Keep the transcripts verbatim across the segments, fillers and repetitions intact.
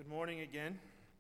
Good morning again.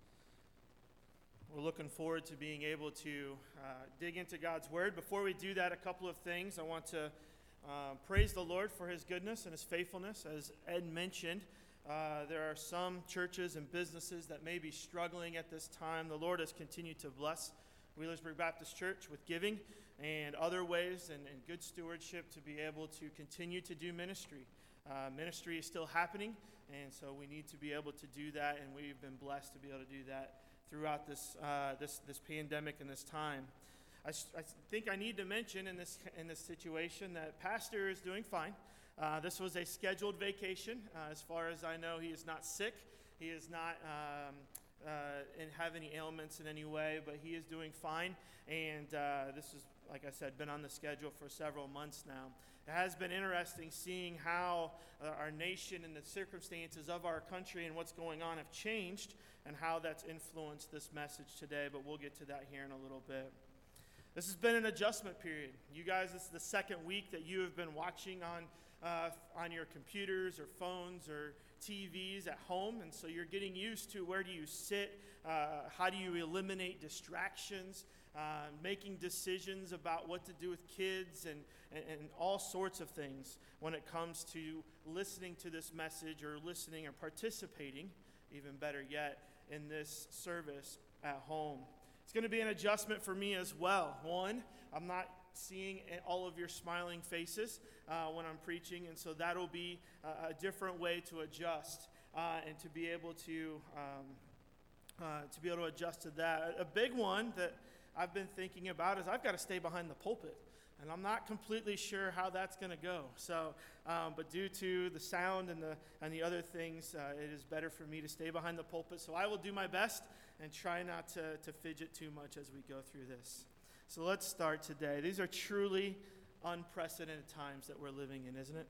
We're looking forward to being able to uh, dig into God's Word. Before we do that, a couple of things. I want to uh, praise the Lord for His goodness and His faithfulness. As Ed mentioned, uh, there are some churches and businesses that may be struggling at this time. The Lord has continued to bless Wheelersburg Baptist Church with giving and other ways and, and good stewardship to be able to continue to do ministry. Uh, ministry is still happening, and so we need to be able to do that, and we've been blessed to be able to do that throughout this uh, this this pandemic and this time. I, I think I need to mention in this in this situation that Pastor is doing fine. Uh, this was a scheduled vacation. Uh, as far as I know, he is not sick. He is not um, uh, and have any ailments in any way, but he is doing fine. And uh, this is, like I said, been on the schedule for several months now. It has been interesting seeing how uh, our nation and the circumstances of our country and what's going on have changed and how that's influenced this message today, but we'll get to that here in a little bit. This has been an adjustment period. You guys, this is the second week that you have been watching on uh, on your computers or phones or T Vs at home, and so you're getting used to where do you sit, uh, how do you eliminate distractions, Uh, making decisions about what to do with kids and, and, and all sorts of things when it comes to listening to this message or listening or participating, even better yet, in this service at home. It's going to be an adjustment for me as well. One, I'm not seeing all of your smiling faces uh, when I'm preaching, and so that'll be a, a different way to adjust uh, and to be able to um, uh, to be able to adjust to that. A big one that I've been thinking about is I've got to stay behind the pulpit, and I'm not completely sure how that's going to go. So, um, but due to the sound and the and the other things, uh, it is better for me to stay behind the pulpit. So I will do my best and try not to, to fidget too much as we go through this. So let's start today. These are truly unprecedented times that we're living in, isn't it?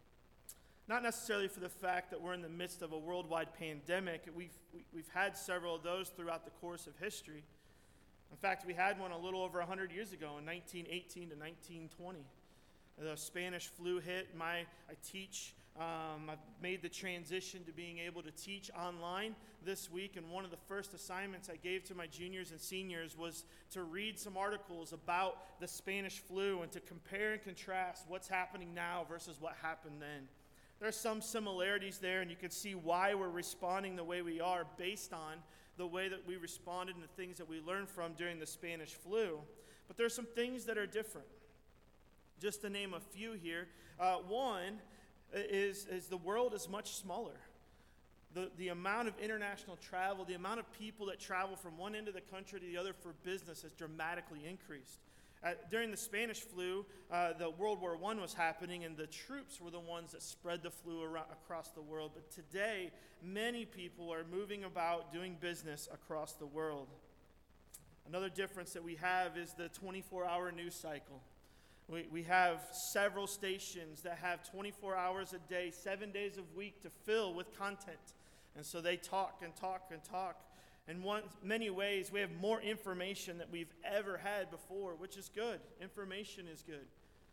Not necessarily for the fact that we're in the midst of a worldwide pandemic. We've we, we've had several of those throughout the course of history. In fact, we had one a little over one hundred years ago in nineteen eighteen to nineteen twenty. The Spanish flu hit. My, I teach, um, I've made the transition to being able to teach online this week, and one of the first assignments I gave to my juniors and seniors was to read some articles about the Spanish flu and to compare and contrast what's happening now versus what happened then. There are some similarities there, and you can see why we're responding the way we are based on the way that we responded and the things that we learned from during the Spanish flu. But there's some things that are different. Just to name a few here. Uh, one is, is the world is much smaller. The, the amount of international travel, the amount of people that travel from one end of the country to the other for business has dramatically increased. Uh, during the Spanish flu, uh, the World War One was happening, and the troops were the ones that spread the flu around, across the world. But today, many people are moving about doing business across the world. Another difference that we have is the twenty-four hour news cycle. We, we have several stations that have twenty-four hours a day, seven days a week to fill with content. And so they talk and talk and talk. In one, many ways, we have more information than we've ever had before, which is good. Information is good.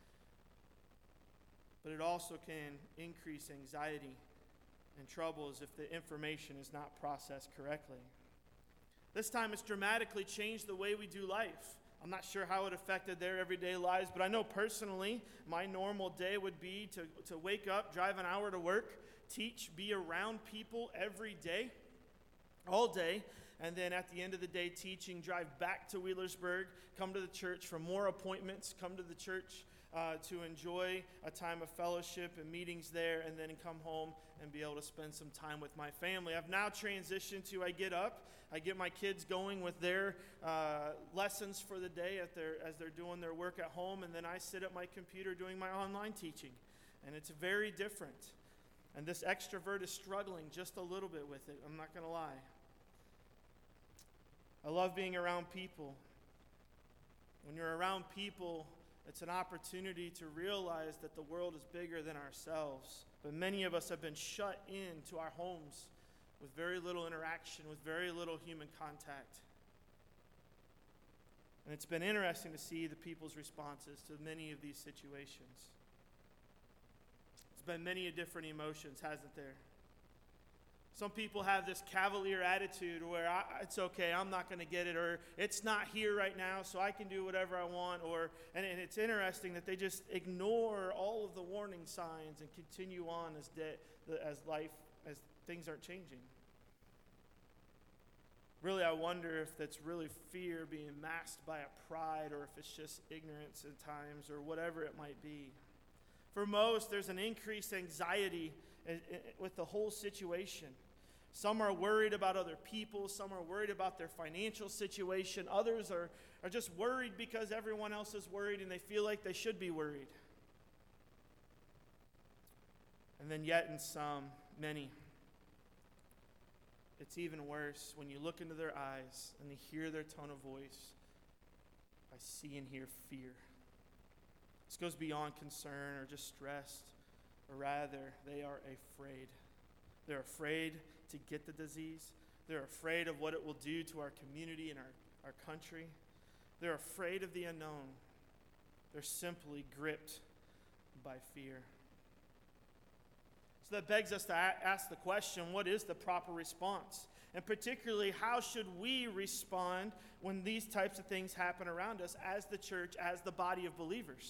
But it also can increase anxiety and troubles if the information is not processed correctly. This time, it's dramatically changed the way we do life. I'm not sure how it affected their everyday lives, but I know personally, my normal day would be to, to wake up, drive an hour to work, teach, be around people every day, all day, and then at the end of the day, teaching, drive back to Wheelersburg, come to the church for more appointments, come to the church uh, to enjoy a time of fellowship and meetings there, and then come home and be able to spend some time with my family. I've now transitioned to I get up, I get my kids going with their uh, lessons for the day at their, as they're doing their work at home, and then I sit at my computer doing my online teaching, and it's very different. And this extrovert is struggling just a little bit with it, I'm not going to lie. I love being around people. When you're around people, it's an opportunity to realize that the world is bigger than ourselves. But many of us have been shut into our homes with very little interaction, with very little human contact. And it's been interesting to see the people's responses to many of these situations. It's been many different emotions, hasn't there? Some people have this cavalier attitude where I, it's okay, I'm not going to get it, or it's not here right now, so I can do whatever I want. Or and, and it's interesting that they just ignore all of the warning signs and continue on as de- as life, as things aren't changing. Really, I wonder if that's really fear being masked by a pride, or if it's just ignorance at times, or whatever it might be. For most, there's an increased anxiety with the whole situation. Some are worried about other people. Some are worried about their financial situation. Others are, are just worried because everyone else is worried and they feel like they should be worried. And then yet in some, many, it's even worse when you look into their eyes and you hear their tone of voice. I see and hear fear. This goes beyond concern or just stressed, or rather, they are afraid. They're afraid to get the disease. They're afraid of what it will do to our community and our, our country. They're afraid of the unknown. They're simply gripped by fear. So that begs us to a- ask the question, what is the proper response? And particularly, how should we respond when these types of things happen around us as the church, as the body of believers?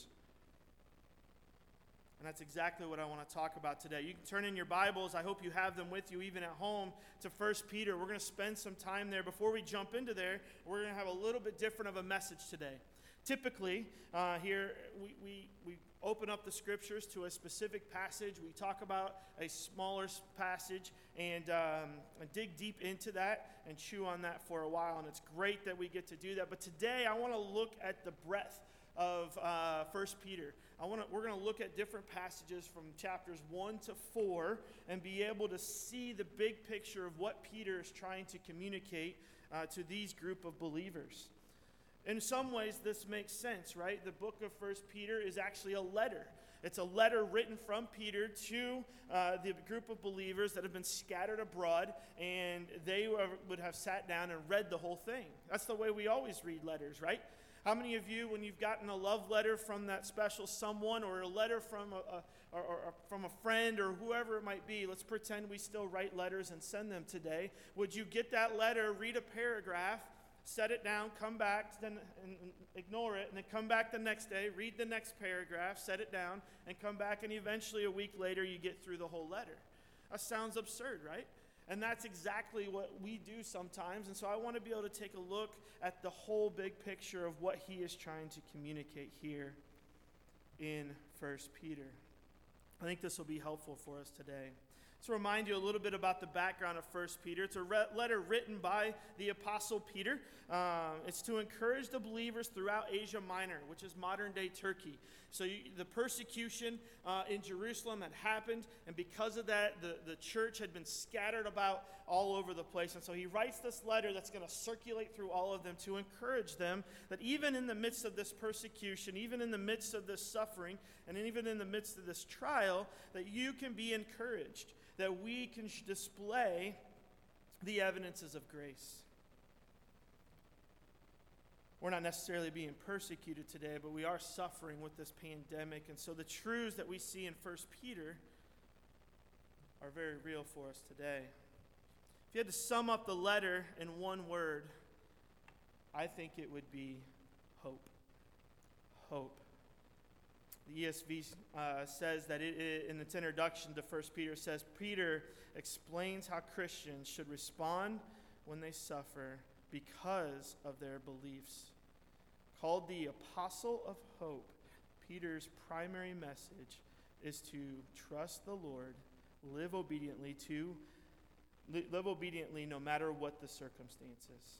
And that's exactly what I want to talk about today. You can turn in your Bibles. I hope you have them with you even at home to First Peter. We're going to spend some time there. Before we jump into there, we're going to have a little bit different of a message today. Typically, uh, here we, we, we open up the scriptures to a specific passage. We talk about a smaller passage and, um, and dig deep into that and chew on that for a while. And it's great that we get to do that. But today, I want to look at the breadth of uh, First Peter. I want to. We're going to look at different passages from chapters one to four and be able to see the big picture of what Peter is trying to communicate uh, to these group of believers. In some ways, this makes sense, right? The book of First Peter is actually a letter. It's a letter written from Peter to uh, the group of believers that have been scattered abroad, and they would have sat down and read the whole thing. That's the way we always read letters, right? How many of you, when you've gotten a love letter from that special someone, or a letter from a, a or, or from a friend, or whoever it might be, let's pretend we still write letters and send them today. Would you get that letter, read a paragraph, set it down, come back, then and, and ignore it, and then come back the next day, read the next paragraph, set it down, and come back, and eventually a week later you get through the whole letter? That sounds absurd, right? And that's exactly what we do sometimes. And so I want to be able to take a look at the whole big picture of what he is trying to communicate here in First Peter. I think this will be helpful for us today. To remind you a little bit about the background of First Peter. It's a re- letter written by the Apostle Peter. Um, it's to encourage the believers throughout Asia Minor, which is modern-day Turkey. So you, the persecution uh, in Jerusalem had happened, and because of that, the, the church had been scattered about all over the place. And so he writes this letter that's going to circulate through all of them to encourage them that even in the midst of this persecution, even in the midst of this suffering, and even in the midst of this trial, that you can be encouraged, that we can display the evidences of grace. We're not necessarily being persecuted today, but we are suffering with this pandemic. And so the truths that we see in First Peter are very real for us today. If you had to sum up the letter in one word, I think it would be hope. Hope. The E S V uh, says that it, it, in its introduction to First Peter, says, Peter explains how Christians should respond when they suffer because of their beliefs. Called the Apostle of Hope, Peter's primary message is to trust the Lord, live obediently to live obediently no matter what the circumstances.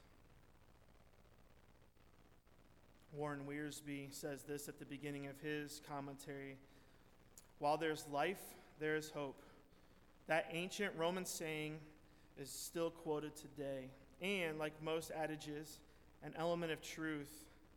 Warren Wiersbe says this at the beginning of his commentary. While there's life, there is hope. That ancient Roman saying is still quoted today. And, like most adages, an element of truth,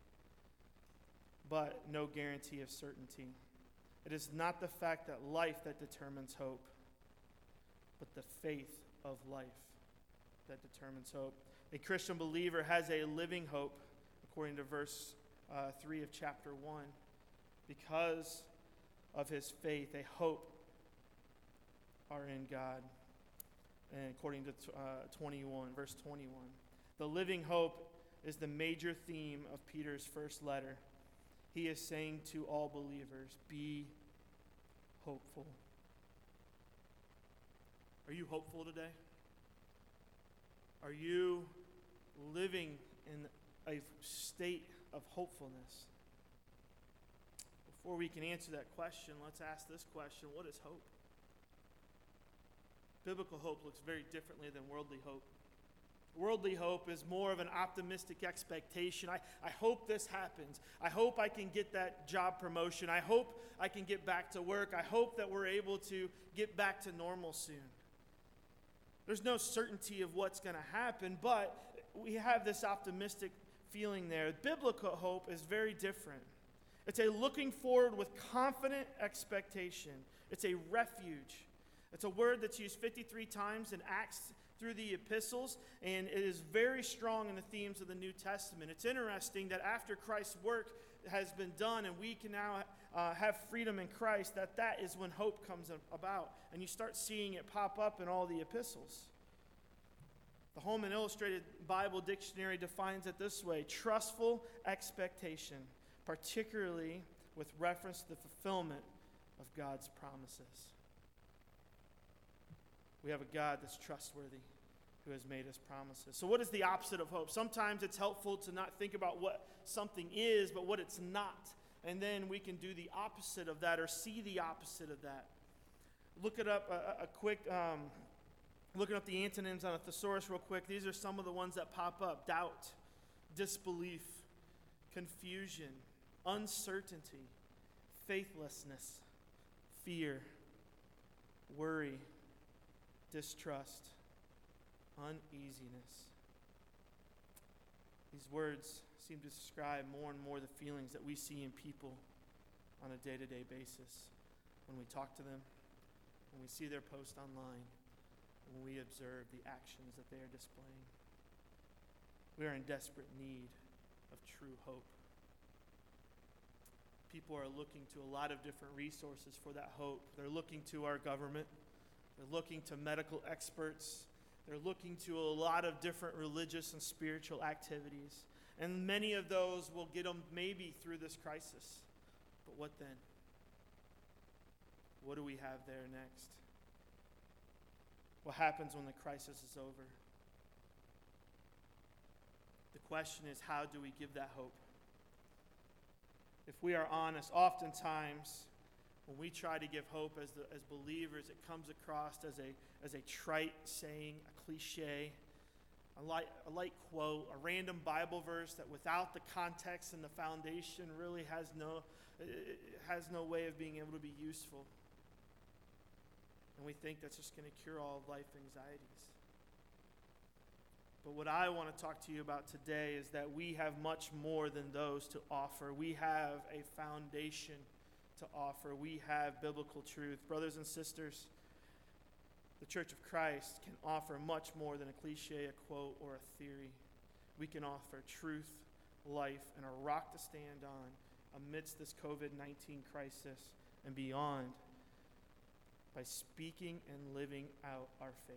but no guarantee of certainty. It is not the fact that life that determines hope, but the faith of life that determines hope. A Christian believer has a living hope, according to verse uh, three of chapter one, because of his faith, a hope are in God. and according to uh, twenty-one, verse twenty-one. The living hope is the major theme of Peter's first letter. He is saying to all believers, be hopeful. Are you hopeful today? Are you living in a state of hopefulness? Before we can answer that question, let's ask this question: what is hope? Biblical hope looks very differently than worldly hope. Worldly hope is more of an optimistic expectation. I, I hope this happens. I hope I can get that job promotion. I hope I can get back to work. I hope that we're able to get back to normal soon. There's no certainty of what's going to happen, but we have this optimistic feeling there. Biblical hope is very different. It's a looking forward with confident expectation. It's a refuge. It's a word that's used fifty-three times in Acts through the epistles, and it is very strong in the themes of the New Testament. It's interesting that after Christ's work has been done and we can now uh, have freedom in Christ, that that is when hope comes about. And you start seeing it pop up in all the epistles. The Holman Illustrated Bible Dictionary defines it this way: trustful expectation, particularly with reference to the fulfillment of God's promises. We have a God that's trustworthy, who has made us promises. So what is the opposite of hope? Sometimes it's helpful to not think about what something is, but what it's not. And then we can do the opposite of that, or see the opposite of that. Look it up a, a quick, um, looking up the antonyms on a thesaurus real quick. These are some of the ones that pop up: doubt, disbelief, confusion, uncertainty, faithlessness, fear, worry, distrust, uneasiness. These words seem to describe more and more the feelings that we see in people on a day-to-day basis when we talk to them, when we see their post online, when we observe the actions that they are displaying. We are in desperate need of true hope. People are looking to a lot of different resources for that hope. They're looking to our government. They're looking to medical experts. They're looking to a lot of different religious and spiritual activities. And many of those will get them maybe through this crisis. But what then? What do we have there next? What happens when the crisis is over? The question is, how do we give that hope? If we are honest, oftentimes when we try to give hope as the, as believers, it comes across as a as a trite saying, a cliche, a light, a light quote, a random Bible verse that without the context and the foundation really has no has no way of being able to be useful. And we think that's just going to cure all of life anxieties. But what I want to talk to you about today is that we have much more than those to offer. We have a foundation to offer. We have biblical truth. Brothers and sisters, the Church of Christ can offer much more than a cliche, a quote, or a theory. We can offer truth, life, and a rock to stand on amidst this covid nineteen crisis and beyond by speaking and living out our faith.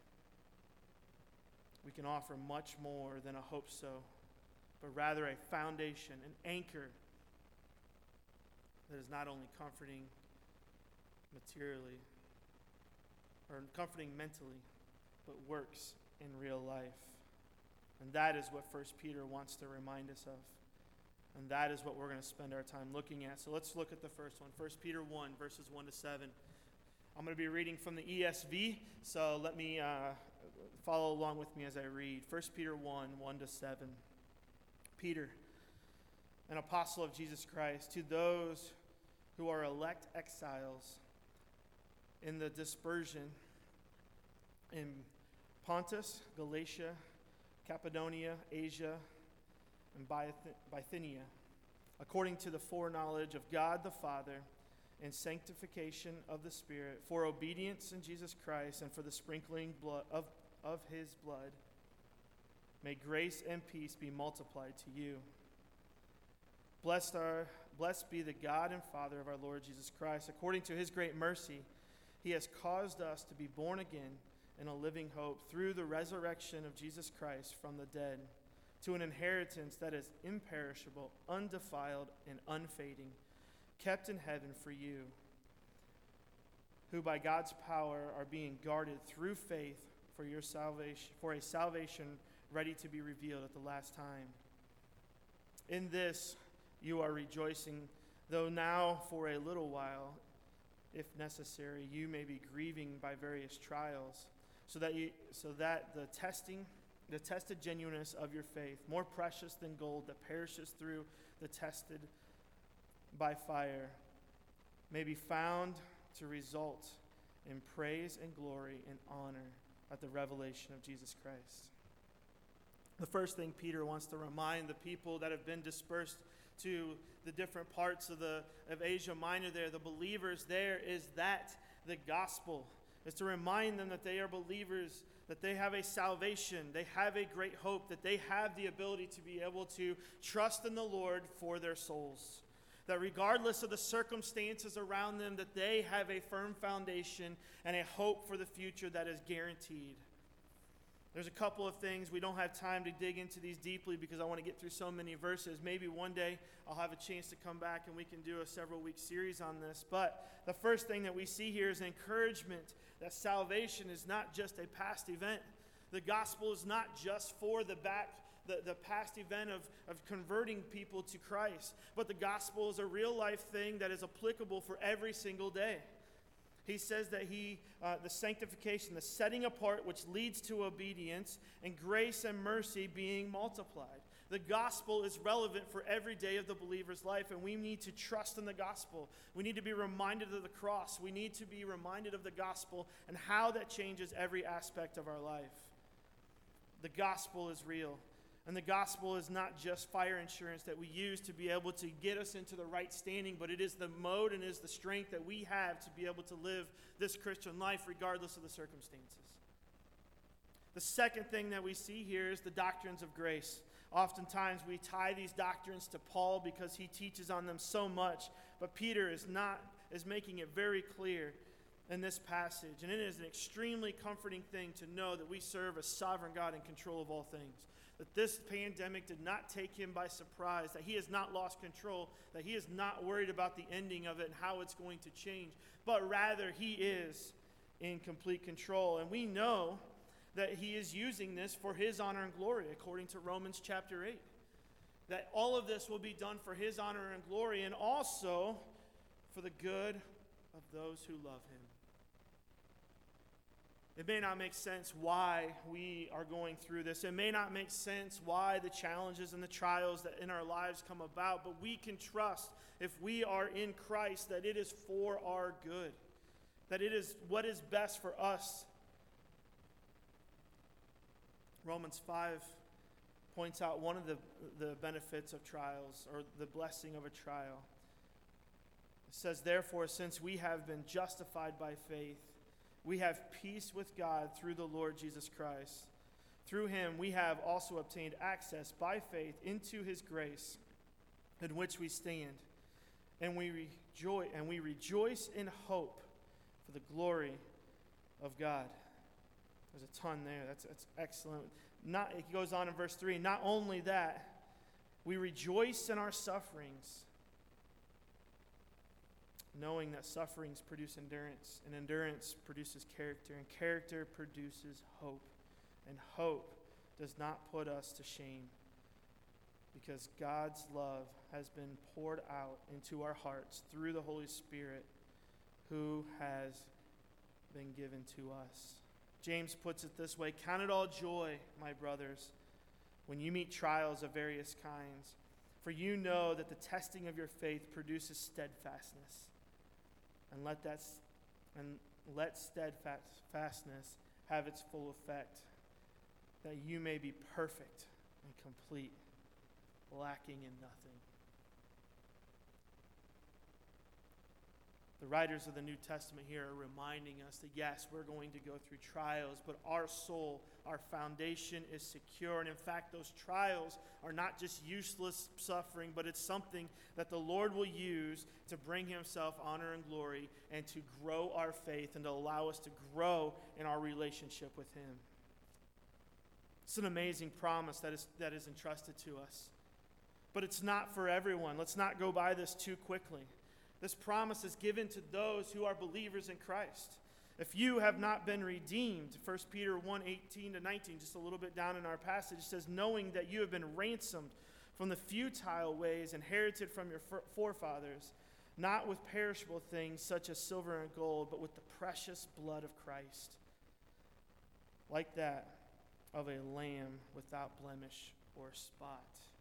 We can offer much more than a hope so, but rather a foundation, an anchor that is not only comforting materially or comforting mentally, but works in real life. And that is what First Peter wants to remind us of. And that is what we're going to spend our time looking at. So let's look at the first one, First Peter one, verses one to seven. I'm going to be reading from the E S V, so let me uh, follow along with me as I read. First Peter one, one to seven. Peter, an apostle of Jesus Christ, to those who are elect exiles in the dispersion in Pontus, Galatia, Cappadocia, Asia, and Bithynia, according to the foreknowledge of God the Father and sanctification of the Spirit, for obedience in Jesus Christ and for the sprinkling blood of, of his blood. May grace and peace be multiplied to you. Blessed are blessed be the God and Father of our Lord Jesus Christ. According to his great mercy, he has caused us to be born again in a living hope through the resurrection of Jesus Christ from the dead, to an inheritance that is imperishable, undefiled, and unfading, kept in heaven for you, who by God's power are being guarded through faith for your salvation, for a salvation ready to be revealed at the last time. In this you are rejoicing, though now for a little while, if necessary, you may be grieving by various trials, so that you, so that the testing, the tested genuineness of your faith, more precious than gold that perishes through the tested by fire, may be found to result in praise and glory and honor at the revelation of Jesus Christ. The first thing Peter wants to remind the people that have been dispersed to the different parts of the of Asia Minor there, the believers there, is that the gospel is to remind them that they are believers, that they have a salvation, they have a great hope, that they have the ability to be able to trust in the Lord for their souls. That regardless of the circumstances around them, that they have a firm foundation and a hope for the future that is guaranteed. There's a couple of things. We don't have time to dig into these deeply because I want to get through so many verses. Maybe one day I'll have a chance to come back and we can do a several-week series on this. But the first thing that we see here is encouragement that salvation is not just a past event. The gospel is not just for the back, the, the past event of, of converting people to Christ, but the gospel is a real-life thing that is applicable for every single day. He says that he, uh, the sanctification, the setting apart, which leads to obedience, and grace and mercy being multiplied. The gospel is relevant for every day of the believer's life, and we need to trust in the gospel. We need to be reminded of the cross. We need to be reminded of the gospel and how that changes every aspect of our life. The gospel is real. And the gospel is not just fire insurance that we use to be able to get us into the right standing, but it is the mode and is the strength that we have to be able to live this Christian life regardless of the circumstances. The second thing that we see here is the doctrines of grace. Oftentimes we tie these doctrines to Paul because he teaches on them so much, but Peter is not is making it very clear in this passage. And it is an extremely comforting thing to know that we serve a sovereign God in control of all things. That this pandemic did not take him by surprise, that he has not lost control, that he is not worried about the ending of it and how it's going to change, but rather he is in complete control. And we know that he is using this for his honor and glory, according to Romans chapter eight. That all of this will be done for his honor and glory, and also for the good of those who love him. It may not make sense why we are going through this. It may not make sense why the challenges and the trials that in our lives come about, but we can trust, if we are in Christ, that it is for our good, that it is what is best for us. Romans five points out one of the, the benefits of trials, or the blessing of a trial. It says, therefore, since we have been justified by faith, we have peace with God through the Lord Jesus Christ. Through him we have also obtained access by faith into his grace, in which we stand, and we rejoice and we rejoice in hope for the glory of God. There's a ton there. That's that's excellent. Not it goes on in verse three. Not only that, we rejoice in our sufferings, knowing that sufferings produce endurance, and endurance produces character, and character produces hope. And hope does not put us to shame, because God's love has been poured out into our hearts through the Holy Spirit who has been given to us. James puts it this way, count it all joy, my brothers, when you meet trials of various kinds, for you know that the testing of your faith produces steadfastness. And let that and let steadfastness have its full effect, that you may be perfect and complete, lacking in nothing. The writers of the New Testament here are reminding us that yes, we're going to go through trials, but our soul, our foundation is secure. And in fact, those trials are not just useless suffering, but it's something that the Lord will use to bring himself honor and glory and to grow our faith and to allow us to grow in our relationship with him. It's an amazing promise that is, that is entrusted to us. But it's not for everyone. Let's not go by this too quickly. This promise is given to those who are believers in Christ. If you have not been redeemed, First Peter one, eighteen to nineteen, just a little bit down in our passage, says, knowing that you have been ransomed from the futile ways inherited from your forefathers, not with perishable things such as silver and gold, but with the precious blood of Christ, like that of a lamb without blemish or spot.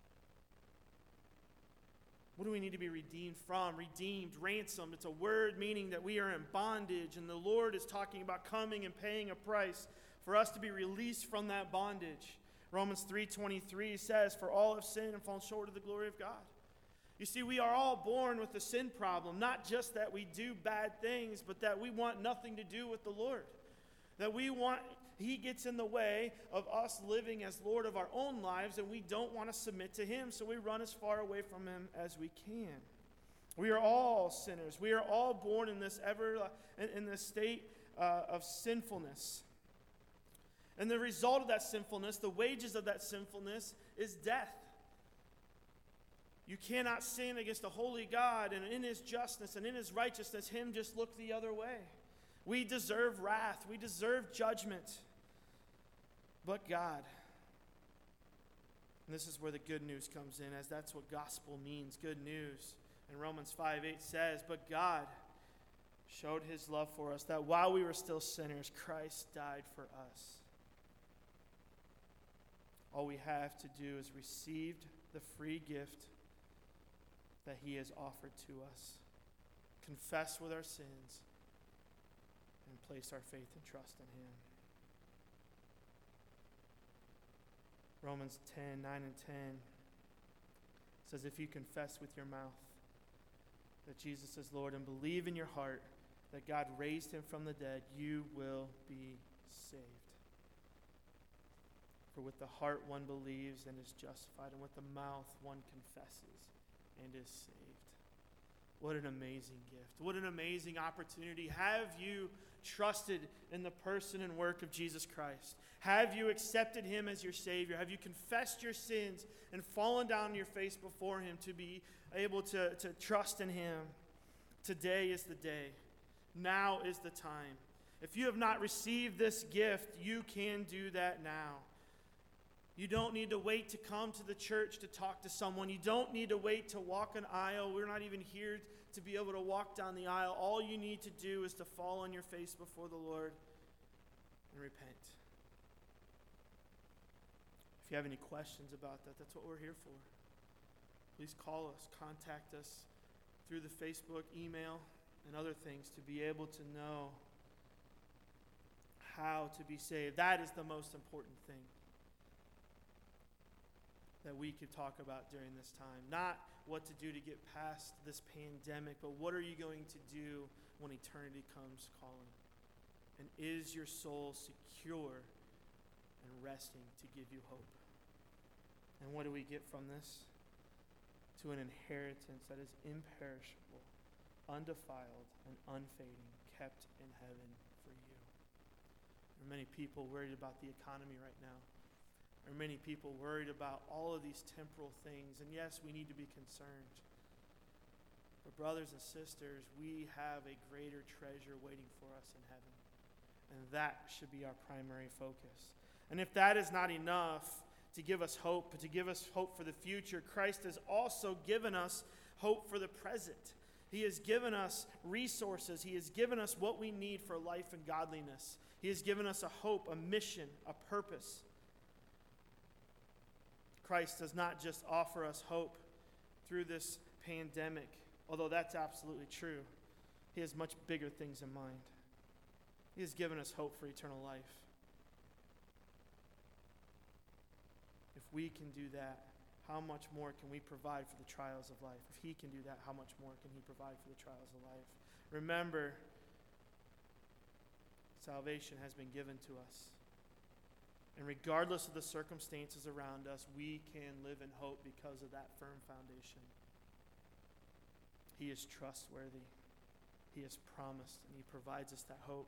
What do we need to be redeemed from? Redeemed, ransomed. It's a word meaning that we are in bondage, and the Lord is talking about coming and paying a price for us to be released from that bondage. Romans three twenty-three says, for all have sinned and fallen short of the glory of God. You see, we are all born with a sin problem, not just that we do bad things, but that we want nothing to do with the Lord. That we want, he gets in the way of us living as Lord of our own lives, and we don't want to submit to him, so we run as far away from him as we can. We are all sinners. We are all born in this ever in, in this state uh, of sinfulness. And the result of that sinfulness, the wages of that sinfulness, is death. You cannot sin against a holy God, and in his justice and in his righteousness, him just look the other way. We deserve wrath. We deserve judgment. But God, and this is where the good news comes in, as that's what gospel means, good news. And Romans five eight says, but God showed his love for us, that while we were still sinners, Christ died for us. All we have to do is receive the free gift that he has offered to us, confess with our sins, and place our faith and trust in him. Romans ten, nine and ten says, if you confess with your mouth that Jesus is Lord and believe in your heart that God raised him from the dead, you will be saved. For with the heart one believes and is justified, and with the mouth one confesses and is saved. What an amazing gift. What an amazing opportunity. Have you trusted in the person and work of Jesus Christ? Have you accepted him as your Savior? Have you confessed your sins and fallen down on your face before him to be able to, to trust in him? Today is the day. Now is the time. If you have not received this gift, you can do that now. You don't need to wait to come to the church to talk to someone. You don't need to wait to walk an aisle. We're not even here to be able to walk down the aisle. All you need to do is to fall on your face before the Lord and repent. If you have any questions about that, that's what we're here for. Please call us, contact us through the Facebook, email, and other things to be able to know how to be saved. That is the most important thing that we could talk about during this time. Not what to do to get past this pandemic, but what are you going to do when eternity comes calling? And is your soul secure and resting to give you hope? And what do we get from this? To an inheritance that is imperishable, undefiled, and unfading, kept in heaven for you. There are many people worried about the economy right now. There are many people worried about all of these temporal things. And yes, we need to be concerned. But brothers and sisters, we have a greater treasure waiting for us in heaven. And that should be our primary focus. And if that is not enough to give us hope, to give us hope for the future, Christ has also given us hope for the present. He has given us resources. He has given us what we need for life and godliness. He has given us a hope, a mission, a purpose. Christ does not just offer us hope through this pandemic, although that's absolutely true. He has much bigger things in mind. He has given us hope for eternal life. If we can do that, how much more can we provide for the trials of life? If he can do that, how much more can he provide for the trials of life? Remember, salvation has been given to us. And regardless of the circumstances around us, we can live in hope because of that firm foundation. He is trustworthy. He has promised, and he provides us that hope.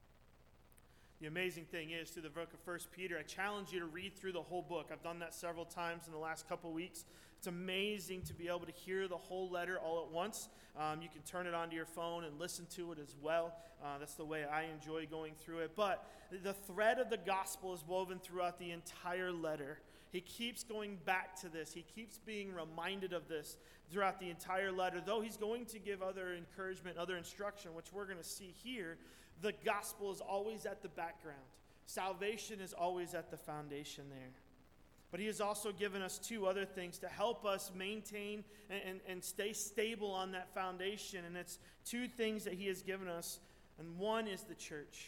The amazing thing is, through the book of First Peter, I challenge you to read through the whole book. I've done that several times in the last couple weeks. It's amazing to be able to hear the whole letter all at once. Um, you can turn it onto your phone and listen to it as well. Uh, that's the way I enjoy going through it. But the thread of the gospel is woven throughout the entire letter. He keeps going back to this. He keeps being reminded of this throughout the entire letter. Though he's going to give other encouragement, other instruction, which we're going to see here, the gospel is always at the background. Salvation is always at the foundation there. But he has also given us two other things to help us maintain and, and, and stay stable on that foundation. And it's two things that he has given us. And one is the church.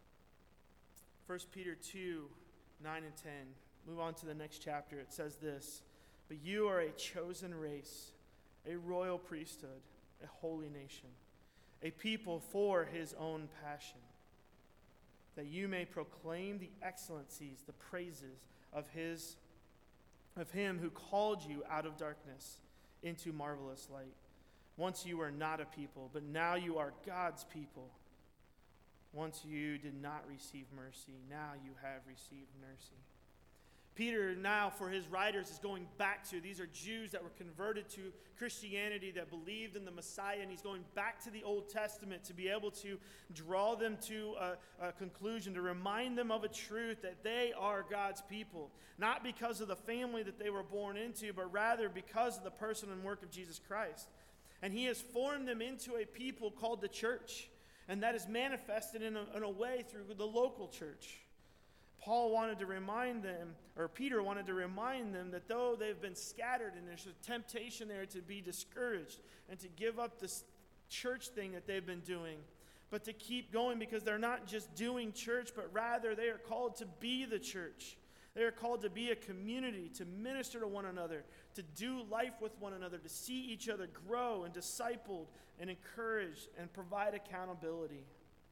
First Peter two, nine and ten. Move on to the next chapter. It says this: "But you are a chosen race, a royal priesthood, a holy nation, a people for his own passion, that you may proclaim the excellencies, the praises of his of him who called you out of darkness into marvelous light. Once you were not a people, but now you are God's people. Once you did not receive mercy, now you have received mercy." Peter now, for his writers, is going back to, these are Jews that were converted to Christianity, that believed in the Messiah, and he's going back to the Old Testament to be able to draw them to a, a conclusion, to remind them of a truth that they are God's people, not because of the family that they were born into, but rather because of the person and work of Jesus Christ. And he has formed them into a people called the church, and that is manifested in a, in a way through the local church. Paul wanted to remind them, or Peter wanted to remind them, that though they've been scattered and there's a temptation there to be discouraged and to give up this church thing that they've been doing, but to keep going, because they're not just doing church, but rather they are called to be the church. They are called to be a community, to minister to one another, to do life with one another, to see each other grow and discipled and encouraged and provide accountability.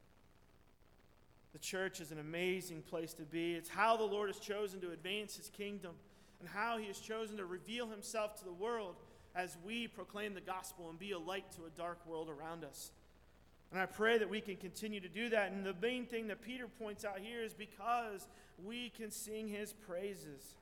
The church is an amazing place to be. It's how the Lord has chosen to advance his kingdom, and how he has chosen to reveal himself to the world as we proclaim the gospel and be a light to a dark world around us. And I pray that we can continue to do that. And the main thing that Peter points out here is because we can sing his praises.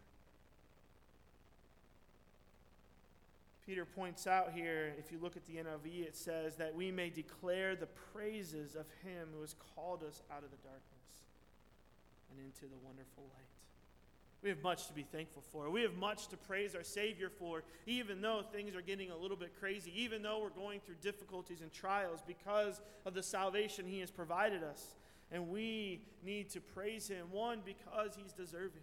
Peter points out here, if you look at the N I V, it says that we may declare the praises of him who has called us out of the darkness and into the wonderful light. We have much to be thankful for. We have much to praise our Savior for, even though things are getting a little bit crazy, even though we're going through difficulties and trials, because of the salvation he has provided us. And we need to praise him, one, because he's deserving.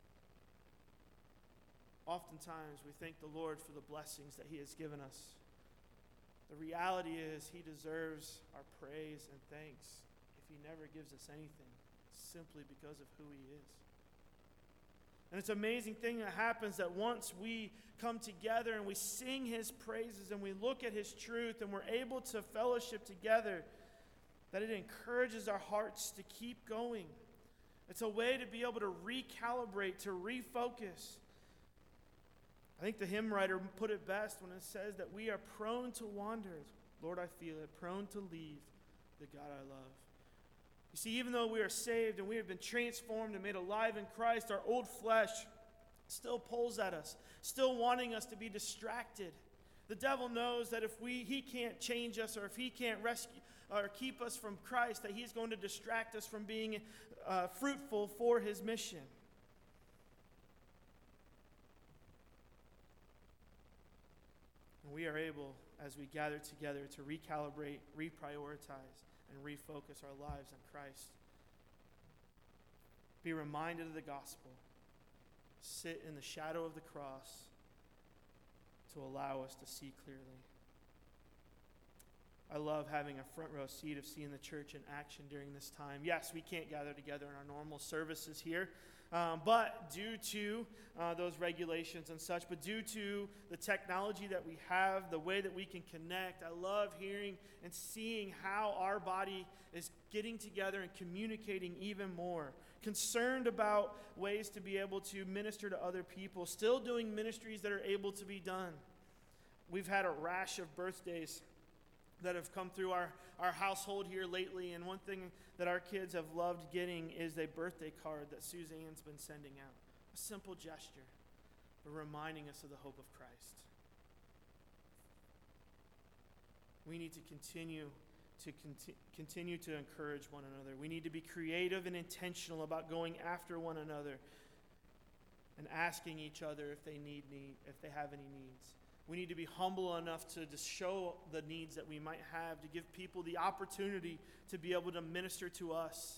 Oftentimes, we thank the Lord for the blessings that he has given us. The reality is, he deserves our praise and thanks if he never gives us anything, simply because of who he is. And it's an amazing thing that happens, that once we come together and we sing his praises and we look at his truth and we're able to fellowship together, that it encourages our hearts to keep going. It's a way to be able to recalibrate, to refocus. I think the hymn writer put it best when it says that we are prone to wander. Lord, I feel it, prone to leave the God I love. You see, even though we are saved and we have been transformed and made alive in Christ, our old flesh still pulls at us, still wanting us to be distracted. The devil knows that if we he can't change us, or if he can't rescue or keep us from Christ, that he's going to distract us from being uh, fruitful for his mission. And we are able, as we gather together, to recalibrate, reprioritize, and refocus our lives on Christ. Be reminded of the gospel. Sit in the shadow of the cross to allow us to see clearly. I love having a front row seat of seeing the church in action during this time. Yes, we can't gather together in our normal services here, um, but due to uh, those regulations and such, but due to the technology that we have, the way that we can connect, I love hearing and seeing how our body is getting together and communicating even more, concerned about ways to be able to minister to other people, still doing ministries that are able to be done. We've had a rash of birthdays that have come through our, our household here lately, and one thing that our kids have loved getting is a birthday card that Suzanne's been sending out. A simple gesture, but reminding us of the hope of Christ. We need to continue to conti- continue to encourage one another. We need to be creative and intentional about going after one another and asking each other if they need need, if they have any needs. We need to be humble enough to just show the needs that we might have, to give people the opportunity to be able to minister to us.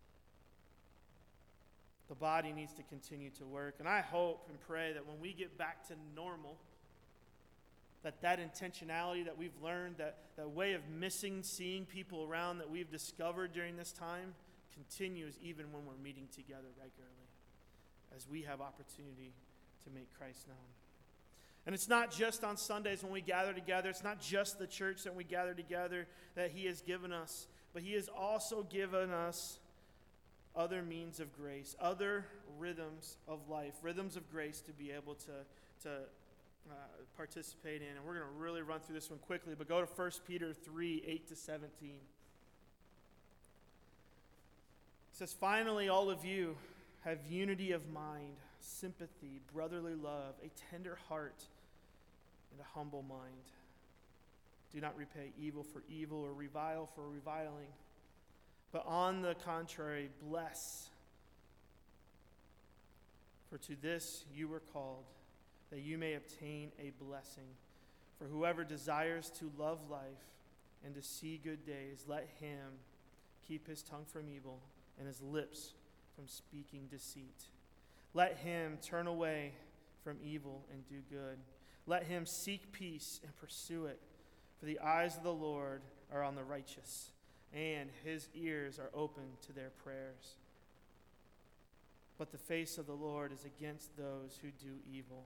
The body needs to continue to work. And I hope and pray that when we get back to normal, that that intentionality that we've learned, that, that way of missing seeing people around that we've discovered during this time continues even when we're meeting together regularly, as we have opportunity to make Christ known. And it's not just on Sundays when we gather together. It's not just the church that we gather together that he has given us. But he has also given us other means of grace, other rhythms of life, rhythms of grace to be able to, to uh, participate in. And we're going to really run through this one quickly. But go to First Peter three, eight to seventeen. It says, "Finally, all of you have unity of mind, sympathy, brotherly love, a tender heart, and a humble mind. Do not repay evil for evil or revile for reviling, but on the contrary, bless. For to this you were called, that you may obtain a blessing. For whoever desires to love life and to see good days, let him keep his tongue from evil and his lips from speaking deceit. Let him turn away from evil and do good. Let him seek peace and pursue it. For the eyes of the Lord are on the righteous, and his ears are open to their prayers. But the face of the Lord is against those who do evil."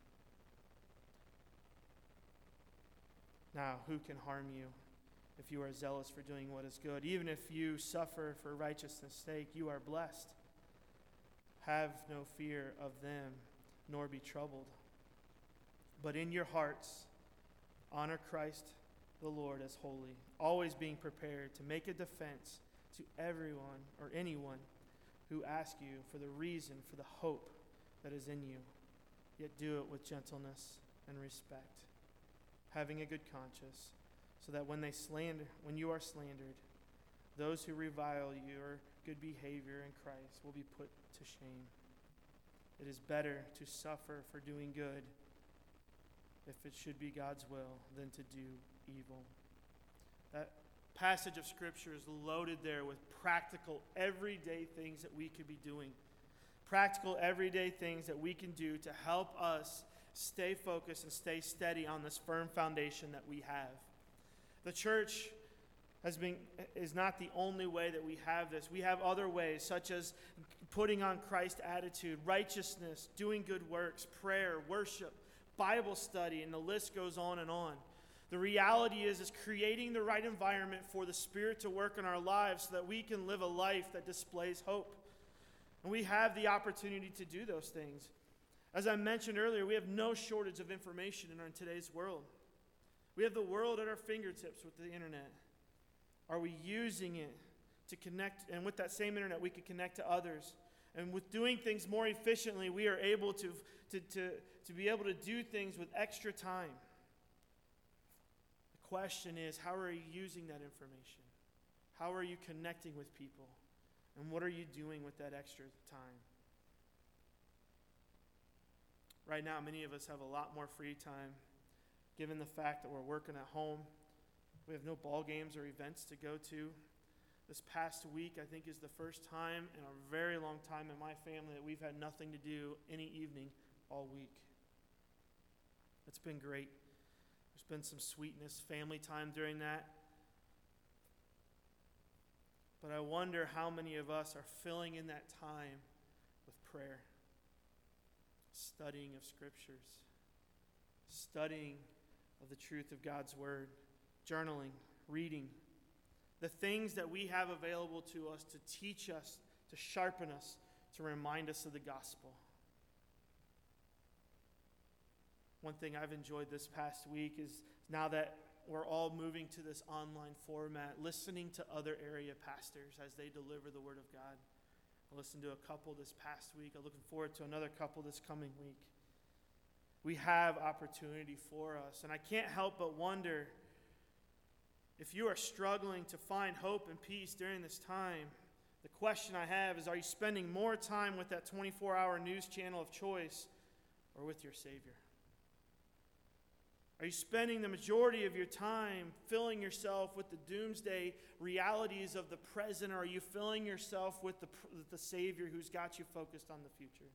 Now, who can harm you if you are zealous for doing what is good? Even if you suffer for righteousness' sake, you are blessed. Have no fear of them, nor be troubled. But in your hearts, honor Christ the Lord as holy, always being prepared to make a defense to everyone or anyone who asks you for the reason for the hope that is in you, yet do it with gentleness and respect, having a good conscience, so that when they slander, when you are slandered, those who revile your good behavior in Christ will be put to shame. It is better to suffer for doing good, if it should be God's will, than to do evil. That passage of Scripture is loaded there with practical, everyday things that we could be doing. Practical, everyday things that we can do to help us stay focused and stay steady on this firm foundation that we have. The church has been is not the only way that we have this. We have other ways, such as putting on Christ's attitude, righteousness, doing good works, prayer, worship, Bible study, and the list goes on and on. The reality is, is creating the right environment for the Spirit to work in our lives so that we can live a life that displays hope. And we have the opportunity to do those things. As I mentioned earlier, we have no shortage of information in, our, in today's world. We have the world at our fingertips with the internet. Are we using it to connect? And with that same internet, we can connect to others. And with doing things more efficiently, we are able to, to, to, to be able to do things with extra time. The question is, how are you using that information? How are you connecting with people? And what are you doing with that extra time? Right now, many of us have a lot more free time, given the fact that we're working at home. We have no ball games or events to go to. This past week, I think, is the first time in a very long time in my family that we've had nothing to do any evening all week. It's been great. There's been some sweetness, family time during that. But I wonder how many of us are filling in that time with prayer, studying of Scriptures, studying of the truth of God's Word, journaling, reading, the things that we have available to us to teach us, to sharpen us, to remind us of the gospel. One thing I've enjoyed this past week is now that we're all moving to this online format, listening to other area pastors as they deliver the Word of God. I listened to a couple this past week. I'm looking forward to another couple this coming week. We have opportunity for us. And I can't help but wonder if you are struggling to find hope and peace during this time. The question I have is, are you spending more time with that twenty-four hour news channel of choice or with your Savior? Are you spending the majority of your time filling yourself with the doomsday realities of the present, or are you filling yourself with the, with the Savior who's got you focused on the future?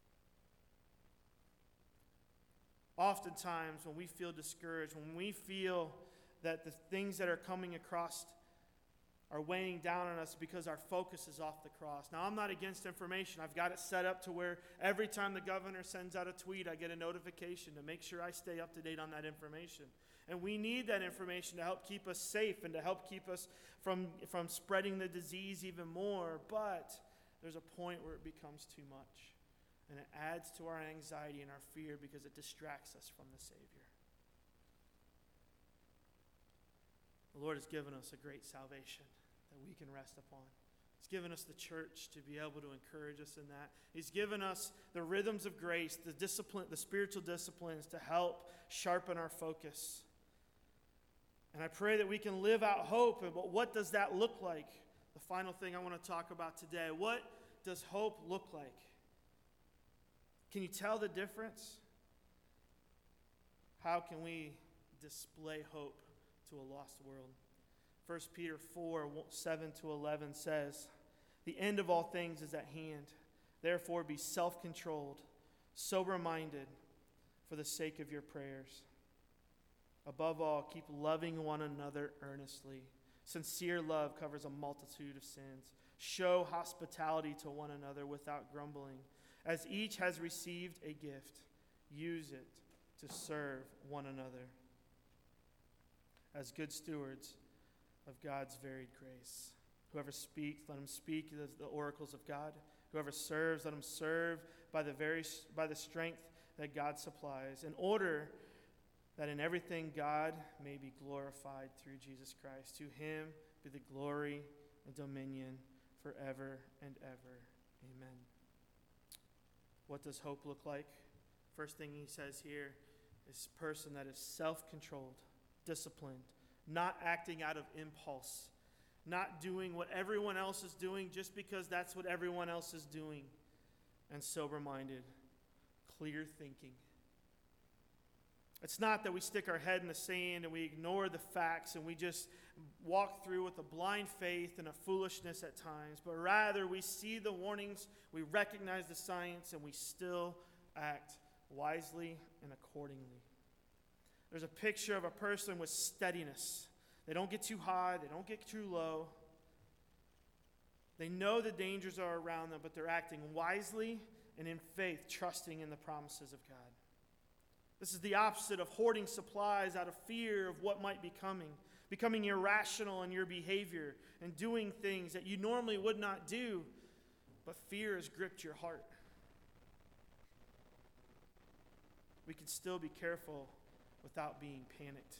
Oftentimes, when we feel discouraged, when we feel that the things that are coming across are weighing down on us because our focus is off the cross. Now, I'm not against information. I've got it set up to where every time the governor sends out a tweet, I get a notification to make sure I stay up to date on that information. And we need that information to help keep us safe and to help keep us from, from spreading the disease even more. But there's a point where it becomes too much. And it adds to our anxiety and our fear because it distracts us from the Savior. The Lord has given us a great salvation that we can rest upon. He's given us the church to be able to encourage us in that. He's given us the rhythms of grace, the discipline, the spiritual disciplines to help sharpen our focus. And I pray that we can live out hope. But what does that look like? The final thing I want to talk about today. What does hope look like? Can you tell the difference? How can we display hope to a lost world? First Peter four, seven to eleven says, "The end of all things is at hand. Therefore be self-controlled, sober-minded, for the sake of your prayers. Above all, keep loving one another earnestly. Sincere love covers a multitude of sins. Show hospitality to one another without grumbling. As each has received a gift, use it to serve one another as good stewards of God's varied grace. Whoever speaks, let him speak as the oracles of God. Whoever serves, let him serve by the very by the strength that God supplies, in order that in everything God may be glorified through Jesus Christ. To him be the glory and dominion forever and ever. Amen." What does hope look like? First thing he says here is a person that is self-controlled, disciplined, not acting out of impulse, not doing what everyone else is doing just because that's what everyone else is doing, and sober-minded, clear thinking. It's not that we stick our head in the sand and we ignore the facts and we just walk through with a blind faith and a foolishness at times, but rather we see the warnings, we recognize the science, and we still act wisely and accordingly. There's a picture of a person with steadiness. They don't get too high, they don't get too low. They know the dangers are around them, but they're acting wisely and in faith, trusting in the promises of God. This is the opposite of hoarding supplies out of fear of what might be coming, becoming irrational in your behavior and doing things that you normally would not do, but fear has gripped your heart. We can still be careful without being panicked.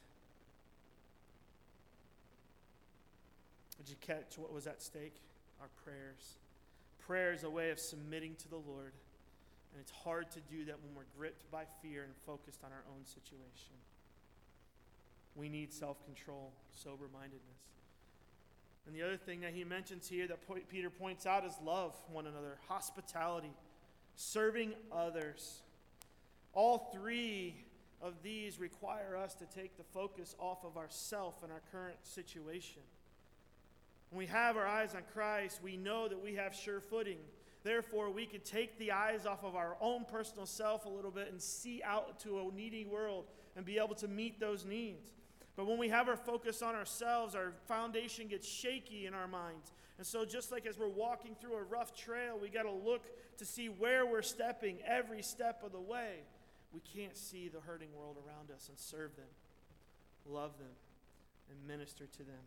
Did you catch what was at stake? Our prayers. Prayer is a way of submitting to the Lord. And it's hard to do that when we're gripped by fear and focused on our own situation. We need self-control, sober-mindedness. And the other thing that he mentions here that Peter points out is love one another, hospitality, serving others. All three of these require us to take the focus off of ourself and our current situation. When we have our eyes on Christ, we know that we have sure footing. Therefore, we can take the eyes off of our own personal self a little bit and see out to a needy world and be able to meet those needs. But when we have our focus on ourselves, our foundation gets shaky in our minds. And so just like as we're walking through a rough trail, we got to look to see where we're stepping every step of the way. We can't see the hurting world around us and serve them, love them, and minister to them.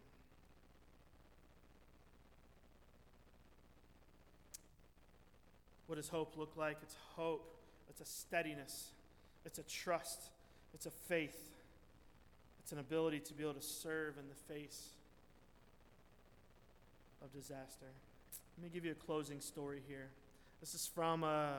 What does hope look like? It's hope. It's a steadiness. It's a trust. It's a faith. It's an ability to be able to serve in the face of disaster. Let me give you a closing story here. This is from uh,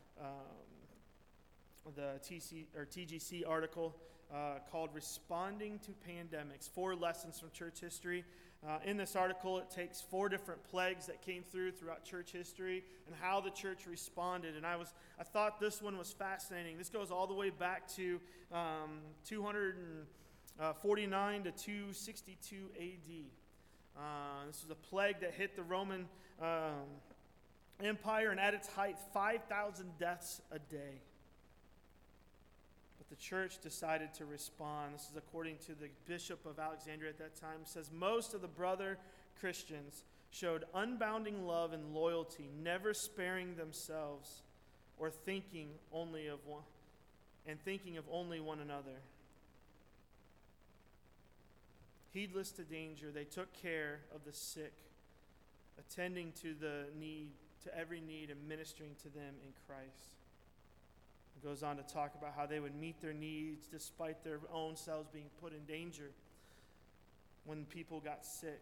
um, the T C or T G C article uh, called Responding to Pandemics, Four Lessons from Church History. Uh, in this article, it takes four different plagues that came through throughout church history and how the church responded. And I was, I thought this one was fascinating. This goes all the way back to um, two forty-nine to two sixty-two A D. Uh, this was a plague that hit the Roman um, Empire, and at its height, five thousand deaths a day. But the church decided to respond. This is according to the bishop of Alexandria at that time. It says, most of the brother Christians showed unbounding love and loyalty, never sparing themselves or thinking only of one, and thinking of only one another. Heedless to danger, they took care of the sick, attending to the need, to every need, and ministering to them in Christ. It goes on to talk about how they would meet their needs despite their own selves being put in danger when people got sick.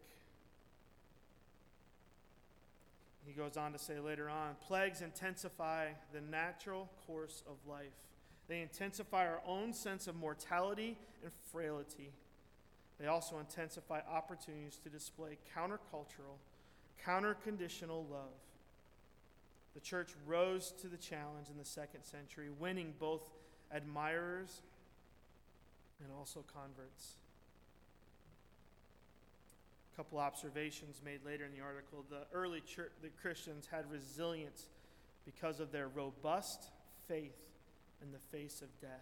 He goes on to say later on, plagues intensify the natural course of life. They intensify our own sense of mortality and frailty. They also intensify opportunities to display countercultural, counter-conditional love. The church rose to the challenge in the second century, winning both admirers and also converts. A couple observations made later in the article. The early church, the Christians had resilience because of their robust faith in the face of death.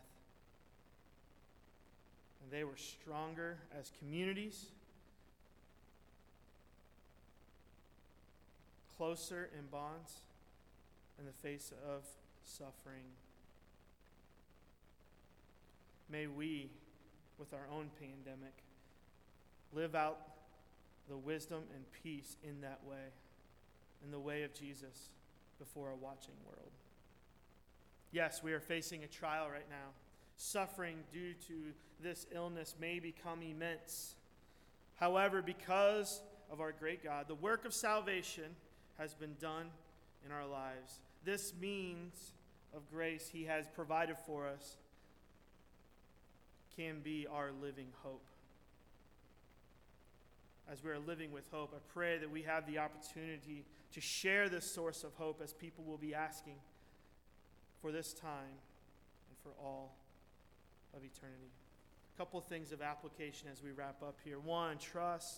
And they were stronger as communities, closer in bonds in the face of suffering. May we, with our own pandemic, live out the wisdom and peace in that way, in the way of Jesus before a watching world. Yes, we are facing a trial right now. Suffering due to this illness may become immense. However, because of our great God, the work of salvation has been done in our lives. This means of grace He has provided for us can be our living hope. As we are living with hope, I pray that we have the opportunity to share this source of hope as people will be asking for this time and for all of eternity. A couple of things of application as we wrap up here. One, trust.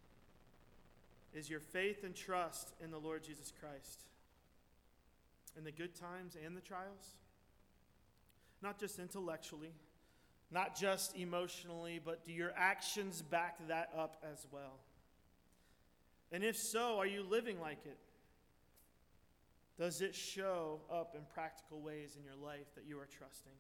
Is your faith and trust in the Lord Jesus Christ in the good times and the trials? Not just intellectually, not just emotionally, but do your actions back that up as well? And if so, are you living like it? Does it show up in practical ways in your life that you are trusting?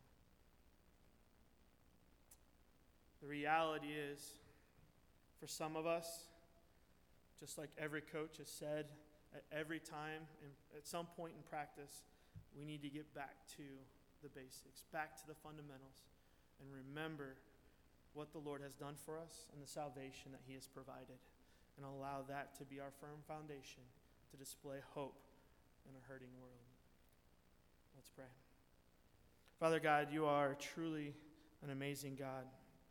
The reality is, for some of us, just like every coach has said, at every time and at some point in practice, we need to get back to the basics, back to the fundamentals, and remember what the Lord has done for us and the salvation that He has provided, and allow that to be our firm foundation to display hope in a hurting world. Let's pray. Father God, You are truly an amazing God.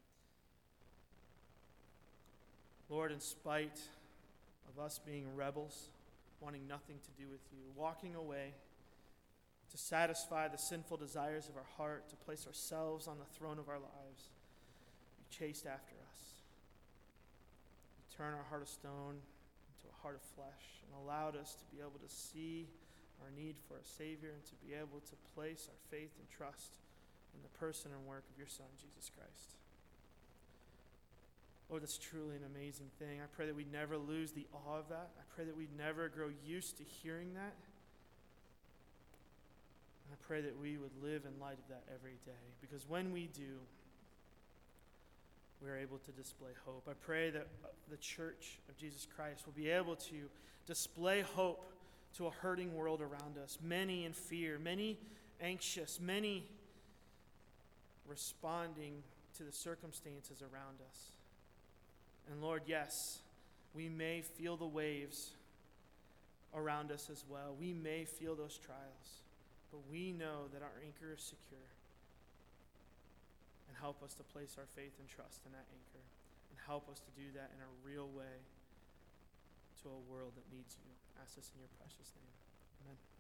Lord, in spite of us being rebels, wanting nothing to do with You, walking away to satisfy the sinful desires of our heart, to place ourselves on the throne of our lives, You chased after us. You turned our heart of stone into a heart of flesh and allowed us to be able to see our need for a Savior and to be able to place our faith and trust in the person and work of Your Son, Jesus Christ. Lord, that's truly an amazing thing. I pray that we never lose the awe of that. I pray that we never grow used to hearing that. And I pray that we would live in light of that every day. Because when we do, we are able to display hope. I pray that the church of Jesus Christ will be able to display hope to a hurting world around us, many in fear, many anxious, many responding to the circumstances around us. And Lord, yes, we may feel the waves around us as well. We may feel those trials, but we know that our anchor is secure. And help us to place our faith and trust in that anchor. And help us to do that in a real way to a world that needs you. I ask this in your precious name. Amen.